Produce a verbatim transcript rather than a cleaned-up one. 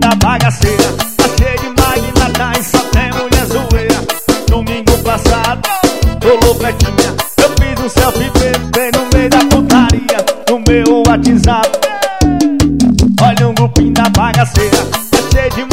da bagaceira. Tá cheio de magnata e só tem mulher zoeira. Domingo passado, rolou pretinha. Eu fiz um selfie bem no meio da putaria. No meu WhatsApp, olha um grupinho da bagaceira. Tá cheio de